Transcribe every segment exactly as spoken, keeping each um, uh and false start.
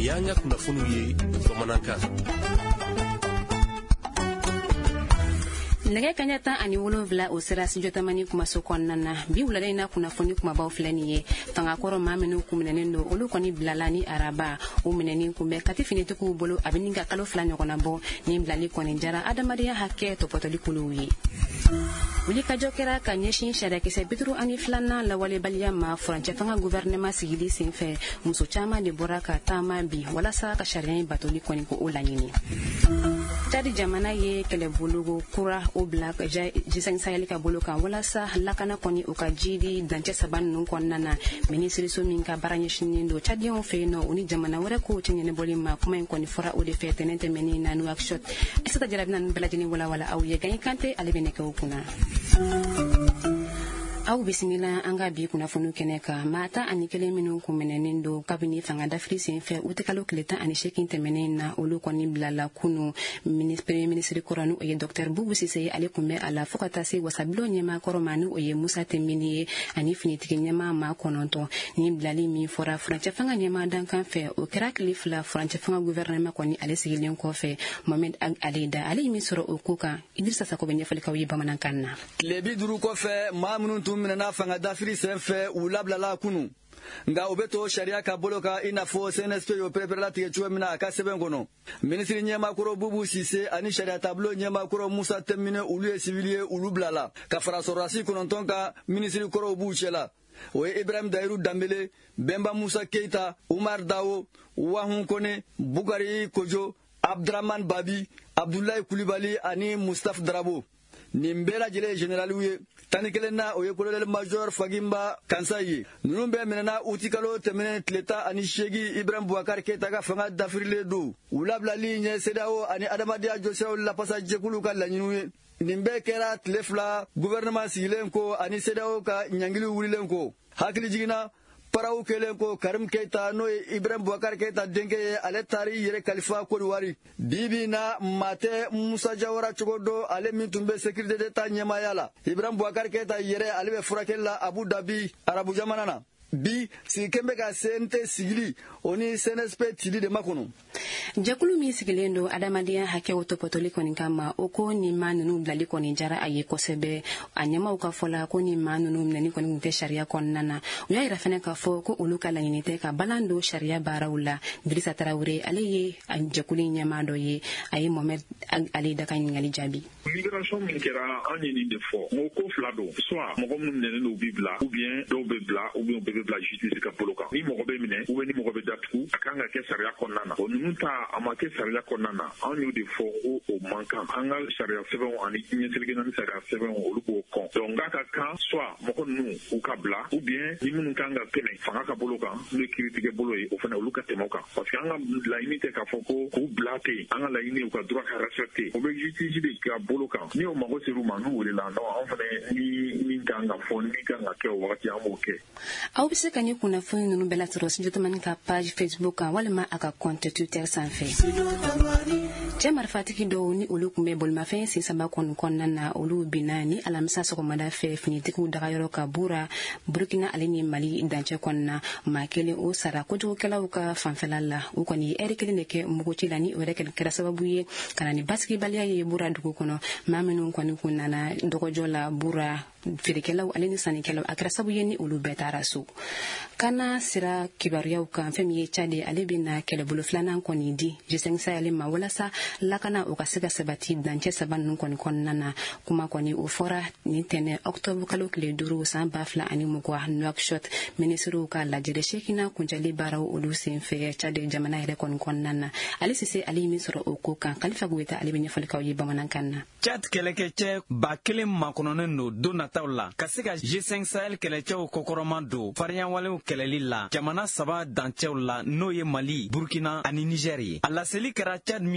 y'an ka kunnafoniw ye bamanankan. Nɛgɛ kaɲa tan ani wolonwula o sera studio tamani kumaso kɔnɔna na bi wulada in na kunnafoni kumabaw filɛ nin ye fangakɔrɔ maa minnu kun minɛnen don olu kɔni bilala ni araba o minɛnin kunbɛn kati finitigiw bolo a bɛ nin ka kalo fila ɲɔgɔnna bɔ ni bilali kɔni jara adamadenya hakɛ tɔpɔtɔli kuluw ye. Wulikajɔ kɛra ka ɲɛsin sariyakisɛ bituru ani filanan lawalebaliya ma furancɛ fanga gouvernement sigili senfɛ muso caman de bɔra ka taama bi walasa ka sariya in batoli kɔni ko o laɲini. Chadi jamana ye kɛlɛbolo kura o bila G cinq Sahel ka bolo kan walasa lakana kɔni o ka jidi dancɛ saba ninnu kɔnɔna na minisiriso min ka baara ɲɛsinnen don Chadienw fɛ yen nɔ o ni jamana wɛrɛ kow tɛ ɲɛnɛbɔli ma kuma in kɔni fɔra o de fɛ tɛnɛn tɛmɛnen na Nouakchott. Aissata Jarabi na bɛɛ lajɛlen walawala aw ye Gaye Kante ale bɛ nɛgɛw kunna. Aw bisimila an ka bi kunnafoniw kɛnɛ kan maa tan ani kelen minnu kun minɛnen don kabini fanga dafiri senfɛ u tɛ kalo tile tan ani seegin tɛmɛnen na olu kɔni bilala kunu premier ministre kɔrɔ ni o ye Dr Boubou Cissé ale kun bɛ a la fo ka taa se wasabilo ɲɛmaakɔrɔ ma ni o ye Musa Tembini ye ani finitigi ɲɛmaa maa kɔnɔntɔn ni bilali min fɔra furancɛ fanga ɲɛmaa dankan fɛ o kɛra tile fila furancɛ fanga gouvernement kɔni ale sigilen kɔfɛ Mohamed Alida ale ye min sɔrɔ o ko kan Idrissa Sako bɛ ɲɛfɔlikaw ye bamanankan na. Tile bi duuru kɔfɛ maa minnu tun minɛna fanga dafiri senfɛ u labilala kunu nga o bɛ to sariya ka bolo kan i n'a fɔ C N S P y'o pereperela tigɛ cogo min na a ka sɛbɛn kɔnɔ. Minisiri ɲɛmaakɔrɔ Boubou Cissé ani sariya taabolo ɲɛmaakɔrɔ Musa Tembini olu ye sivili ye olu bilala ka fara sɔrɔdasi kɔnɔntɔn kan minisiri kɔrɔw b'u cɛla. O ye Ibrahim Dayiru Dambele, Bemba Musa Keita, Umar Dawo, Wahun Kone, Bukari Kojo, Abdraman Babi, Abdoulaye Koulibaly ani Mustapha Darabo. Nin bɛɛ lajɛlen ye généraliw ye tani kelen na o ye colonel major Fagimba Kansa ye. Ninnu bɛɛ minɛna uti kalo tɛmɛnen tile tan ani seegin Ibrahim Boubacar Keita ka fanga dafirilen don. U labilali ɲɛ C E D E A O ani adamadenya jɔsiraw lapasa jɛkulu ka laɲiniw ye. Nin bɛɛ kɛra tile fila gouvernement sigilen ko ani C E D E A O ka ɲangili wulilen ko. Hakili jiginna paraw kelen ko Karim Keita n'o ye Ibrahim Boubacar Keita denkɛ ye ale taari yɛrɛ kalifa Côte d'Ivoire. Bibi na Mate Musa Jawara cogo do ale min tun bɛ sécurité d'État ɲɛmaaya la. Ibrahim Boubacar Keita yɛrɛ ale bɛ furakɛli la Abu Dhabi Arabu jamana na. Bi sigi kɛmɛ ka C N T sigili o ni C N S P tili de makɔnɔ. Jɛkulu min sigilen don adamadenya hakɛw tɔpɔtɔli kɔni kama o ko ni maa ninnu bilali kɔni jara a ye kosɛbɛ a ɲɛmaw ka fɔ la ko ni maa ninnu minɛni kɔni tun tɛ sariya kɔnɔna na u y'a yira fɛnɛ k'a fɔ ko olu ka laɲini tɛ ka balan don sariya baaraw la. Dirisa Tarawele ale ye jɛkulu ɲɛmaa dɔ ye a ye Mohamed Ali da ka ɲininkali jaabi. Migration min kɛra an ye nin de fɔ n ko fila don soit mɔgɔ minnu minɛnen don u bi bila ou bien dɔw bɛ bila ou bien bɛɛ bɛ bila justice ka bolo kan ni mɔgɔ bɛ minɛ ou bien ni mɔgɔ bɛ datugu a kan ka kɛ sariya kɔnɔna na o ninnu ta a ma kɛ sariya kɔnɔna na an y'o de fɔ ko o man kan an ka sariya sɛbɛnw ani ɲɛsigilen ni sariya sɛbɛnw olu b'o kɔn donc n'a ka kan soit mɔgɔ ninnu u ka bila ou bien ni minnu kan ka tɛmɛ fanga ka bolo kan n'o ye kiiritigɛ bolo ye o fana olu ka tɛmɛ o kan parce que an ka laɲini tɛ k'a fɔ ko k'u bila ten an ka laɲini u ka droit ka respecter o bɛ justice de ka bolo kan ni o mago ser'u ma n'u welela donc an fana ni min kan ka fɔ ni min kan ka kɛ o wagati an b'o kɛ. Aw bɛ se ka ni kunnafoni ninnu bɛɛ lasɔrɔ studio tamani ka page Facebook kan walima a ka compte Twitter sanfɛ. Cɛ marifatigi dɔw ni olu kun bɛ bolimafɛn sen saba kɔni kɔnɔna na olu binna ni alamisa sɔgɔmada fɛ finitigiw dagayɔrɔ ka bura Burkina ale ni Mali dancɛ kɔnɔna maa kelen o sara kojugukɛlaw ka fanfɛla la u kɔni ɛri kelen de kɛ muguci la ni o yɛrɛ kɛra sababu ye ka na ni basigibaliya ye bura dugu kɔnɔ maa minnu kɔni kun nana dɔgɔjɔ la bura feerekɛlaw ale ni sannikɛlaw a kɛra sababu ye ni olu bɛɛ taara so. Kana sira kibaruyaw kan fɛn min ye Chade ale bɛna kɛlɛbolo filanan kɔni di G cinq Sahel ma walasa lakana o ka se ka sabati dancɛ saba ninnu kɔni kɔnɔna na kuma kɔni o fɔra ni tɛnɛ octobre kalo tile duuru san ba fila ani mugan Nouakchott minisiriw ka lajɛrɛ sekina kuncɛli baaraw olu senfɛ Chade jamana yɛrɛ kɔni kɔnɔna na ale Cissé ale min sɔrɔ o ko kan Kalifa Goyita ale bɛ ɲɛfɔlikaw ye bamanankan na. Chad kɛlɛkɛcɛ ba kelen makɔnɔnen don don nataw la ka se ka G cinq Sahel kɛlɛcɛw kɔkɔrɔma don fariɲawalew kɛlɛli la jamana saba dancɛw la n'o ye Mali, Burkina ani Niger ye. A laseli kɛra Chad minisiri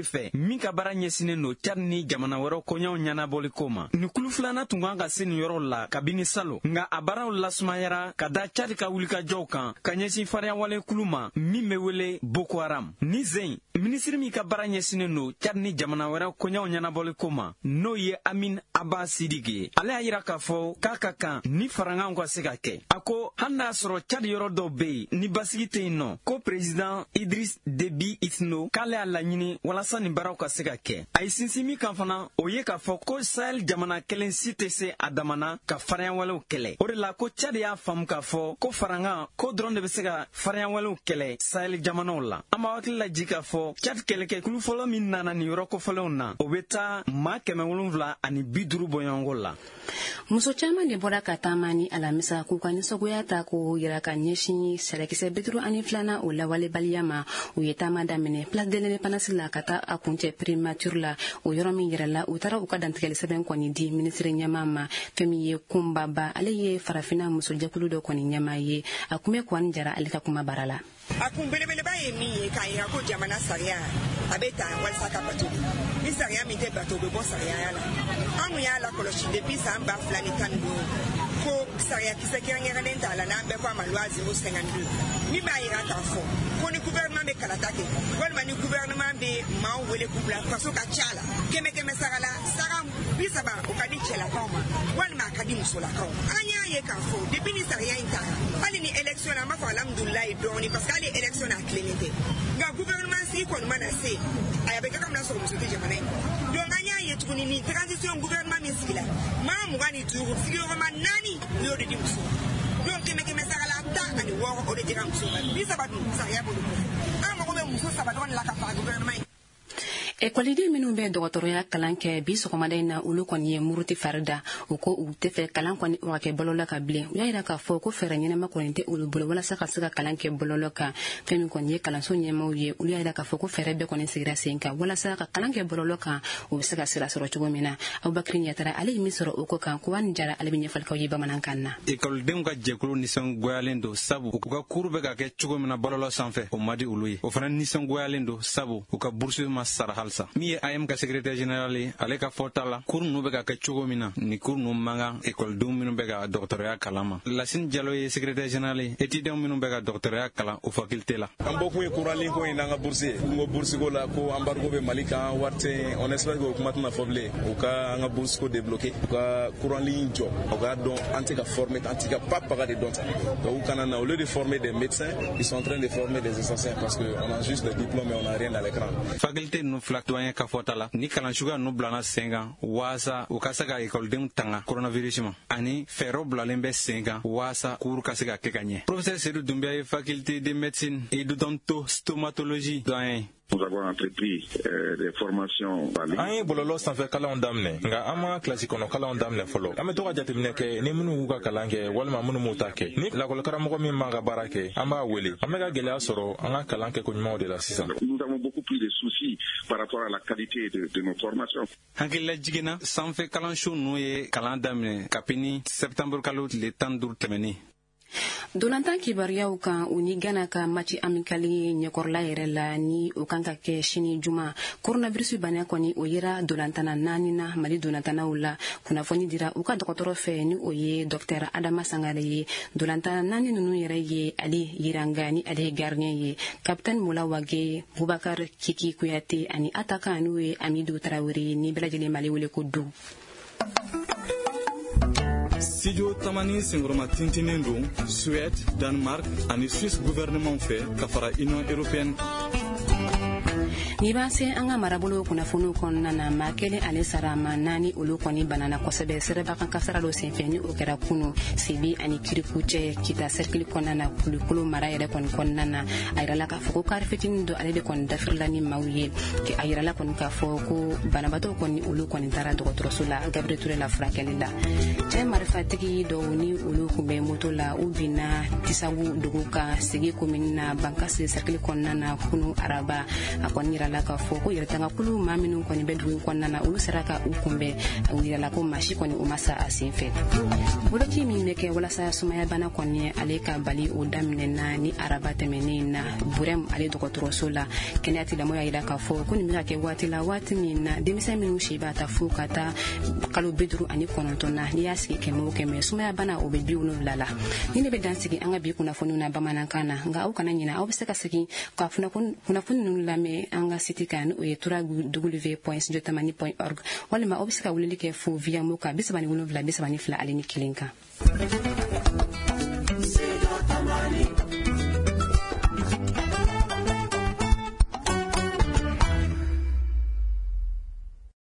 fɛ min ka baara ɲɛsinen no Tchad ni jamana wɛrɛw koɲɛw ɲɛnabɔli ko ma. Ni kulu filana tun kan ka se nin yɔrɔ la kabini salo, nga a baaraw lasumayara ka da Tchad ka wulikajɔw kan ka ɲɛsin fariyawale kulu ma min bɛ wele Boko Haram. Ni zen minisiri min ka baara ɲɛsinen no Tchad ni jamana wɛrɛw koɲɛw ɲɛnabɔli ko ma n'o ye Amin Abba Sidiki ye. Ale y'a yira k'a fɔ k'a ka kan ni farankanw ka se ka kɛ. A ko hali n'a sɔrɔ Tchad yɔrɔ dɔw bɛ yen ni basigi tɛ yen nɔ ko président Idriss Déby Itno k'ale y'a laɲini walasa nin baaraw ka se ka kɛ. A ye sinsin min kan fana o ye k'a fɔ ko Sahel jamana kelen si tɛ se a damana ka fariyawalew kɛlɛ. O de la ko Tchad y'a faamu k'a fɔ ko farankan ko dɔrɔn de bɛ se ka fariyawalew kɛlɛ Sahel jamanaw la. An b'a hakili laji k'a fɔ Tchad kɛlɛkɛkulu fɔlɔ min nana nin yɔrɔ kofɔlenw na o bɛ taa maa kɛmɛ wolonwula ani bi duuru bɔɲɔgɔnko la. Muso caman de bɔra ka taama ni alamisa k'u ka nisɔngoya ta k'o yira ka ɲɛsin sɛrɛkisɛ bi duuru ani filanan o lawalebaliya ma. U ye taama daminɛ place de l'indépendance la ka taa a kuncɛ primature la o yɔrɔ min yɛrɛla u taara u ka dantigɛli sɛbɛn kɔni di minisiri ɲɛmaa ma fɛn min ye Kunbaba. Ale ye farafina musojɛkulu dɔ kɔni ɲɛmaa ye. A kun bɛ Kuwani Jara ale ka kuma bara la. A kun belebeleba ye min ye k'a yira ko jamana sariya a bɛ ta walasa ka bato ni sariya min tɛ bato bɛ bɔ sariyaya la. An kun y'a lakɔlɔsi depuis san ba fila ni tan ni duuru ko sariya kisɛ kɛrɛnkɛrɛnnen t'a la n'an bɛɛ ko a ma loi zéro cinquante-deux min b'a yira k'a fɔ ko ni gouvernement bɛ kalata kɛ walima ni gouvernement bɛ maaw wele k'u bila faso ka ca la kɛmɛ kɛmɛ sara la sara bi saba o ka di cɛlakaw ma walima a ka di musolakaw. An y'a ye k'a fɔ depuis ni sariya in taara hali ni élection na an b'a fɔ alhamdulilayi dɔɔni parce que hali élection na a tilennen tɛ nka gouvernement sigi kɔni mana se a bɛ kɛ ka mina sɔrɔ muso tɛ jamana in donc an y'a ye tuguni ni transition gouvernement min sigila maa mugan ni duuru sigiyɔrɔma naani u y'o de di muso donc kɛmɛ kɛmɛ sara la tan ani wɔɔrɔ o de dira muso ma bi saba dun sariya bolo an mago bɛ muso saba dɔrɔn de la ka fara gouvernement in. Écoliden minnu bɛ dɔgɔtɔrɔya kalan kɛ bi sɔgɔmada in na olu kɔni ye muruti farida u ko u tɛ fɛ kalan kɔni o ka kɛ bɔlɔlɔ kan bilen. U y'a yira k'a fɔ ko fɛɛrɛ ɲɛnama kɔni tɛ olu bolo walasa ka se ka kalan kɛ bɔlɔlɔ kan. Fɛn min kɔni ye kalanso ɲɛmaaw ye olu y'a yira k'a fɔ ko fɛɛrɛ bɛɛ kɔni sigira sen kan walasa ka kalan kɛ bɔlɔlɔ kan u bɛ se ka sira sɔrɔ cogo min na. Abubakari Ɲatara ale ye min sɔrɔ o ko kan Kuwani Jara ale bɛ ɲɛfɔli k'aw ye bamanankan na. Écolidenw ka jɛkulu nisɔngoyalen don sabu u ka cours bɛ ka kɛ cogo min na bɔlɔlɔ sanfɛ o ma di olu ye. O fana nisɔngoyalen don sabu u ka bourse ma sara halisa. Min ye A M ka secrétaire général ye ale ka fɔta la cours ninnu bɛ ka kɛ cogo min na ni cours ninnu man kan écolidenw minnu bɛ ka dɔgɔtɔrɔya kalan ma. Lasine Diallo ye secrétaire général ye étudiants minnu bɛ ka dɔgɔtɔrɔya kalan o faculté la. An bɔ kun ye courant ko in n'an ka bourse ye n ko bourse ko la ko embargo bɛ Mali kan wari tɛ on espère que o kuma tɛna fɔ bilen u ka an ka bourse ko débloquer u ka courant ligne jɔ u k'a dɔn an tɛ ka former an tɛ ka pas baga de dɔn ta donc u kana na au lieu de former des médecins ils sont en train de former des essentiels parce que on a juste des diplômes mais on a rien à l'écran. Faculté ninnu fila doyen ka fɔta la ni kalan suguya ninnu bilana sen kan waasa u ka se ka écolidenw tanga coronavirus ma ani fɛɛrɛw bilalen bɛ sen kan waasa cours ka se ka kɛ ka ɲɛ. Professeur Seydou Doumbia ye faculté de médecine et d'odontostomatologie doyen. Nous avons entrepris euh, des formations. An ye bɔlɔlɔ sanfɛ kalanw daminɛ nka an ma kilasi kɔnɔ kalanw daminɛ fɔlɔ. An bɛ to ka jateminɛ kɛ ni minnu y'u ka kalan kɛ walima minnu m'u ta kɛ. Ni lakɔlikaramɔgɔ min b'an ka baara kɛ an b'a wele. An bɛ ka gɛlɛya sɔrɔ an ka kalan kɛko ɲumanw de la sisan. Nous avons beaucoup plus de soucis par rapport à la qualité de, de nos formations. Hakilila jiginna sanfɛ kalanso ninnu ye kalan daminɛ kabini septembre kalo tile tan ni duuru tɛmɛnen. Dolantan kibaruyaw kan u ni Ghana ka match amical ɲɛkɔrɔla yɛrɛ la ni o kan ka kɛ sini juma coronavirus bana kɔni o yera dolantana naani na Mali dolantanaw la kunnafoni dira u ka dɔgɔtɔrɔ fɛ ni o ye docteur Adama Sangare ye dolantana naani ninnu yɛrɛ ye Ali Yiranga ni ale gardien ye capitaine Moula Wage Boubacar Kiki Kuyate ani attaquant n'o ye Amidou Traoré ni bɛɛ lajɛlen Mali wele ko Du. Studio Tamani Singoroma tintinen don Suède, Danemark ani Suisse gouvernement fɛ ka fara Union européenne. Ni b'a se an ka marabolo kunnafoniw kɔnɔna na maa kelen ale sara maa naani olu kɔni banana kosɛbɛ sɛbɛba kan kasara dɔ senfɛ ni o kɛra kunu Sebi ani Kirikou cɛ kita cercle kɔnɔna na Kulukulu mara yɛrɛ kɔni kɔnɔna na a yirala k'a fɔ ko kari fitinin dɔ ale de kɔni dafirila ni maaw ye a yirala kɔni k'a fɔ ko banabaatɔw kɔni olu kɔni taara dɔgɔtɔrɔso la Gabriel Touré la furakɛli la cɛ marifatigi dɔw ni olu kun bɛ moto la u binna Tisabu dugu kan Segi commune na Bankasi cercle kɔnɔna na kunu araba a kɔni yirala la ka fɔ ko yɛrɛtanga kulu maa minnu kɔni bɛ dugu in kɔnɔna na olu sera ka u kunbɛn u yirala ko masi kɔni u ma sa a sen fɛ boloci min bɛ kɛ walasa sumaya bana kɔni ale ka bali o daminɛna ni araba tɛmɛnen na burɛm ale dɔgɔtɔrɔso la kɛnɛya tigilamɔgɔ y'a yira k'a fɔ ko nin bɛ ka kɛ waati la waati min na denmisɛn minnu si b'a ta fo ka taa kalo bi duuru ani kɔnɔntɔn na n'i y'a sigi kɛmɛ o kɛmɛ sumaya bana o bɛ bi wolonwula la ni ne bɛ dan sigi an ka bi kunnafoniw na bamanankan na nka aw kana ɲina aw bɛ se ka segin ka kunnafoni ninnu lamɛn an ka site kan o ye w point studio tamani point org walima aw bɛ se ka weleli kɛ fo via mo kan bi saba ni wolonwula bi saba ni fila ale ni kelen kan.